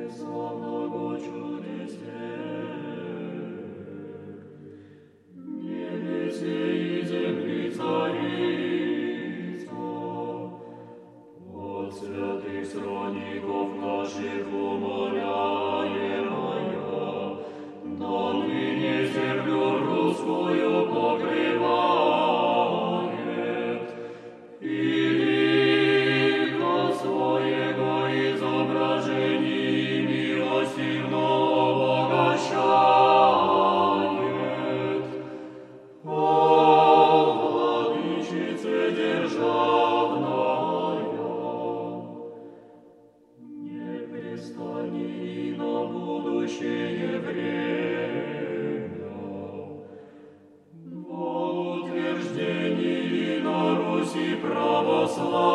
славного чудесе. Небесе и земли царица, от святых сродников наших умоляемая, да ныне землю русскую покрывает, и лика своего изображений милостивно обогащает. О, владычице державная, не пристани на будущее время, во утверждении на Руси православия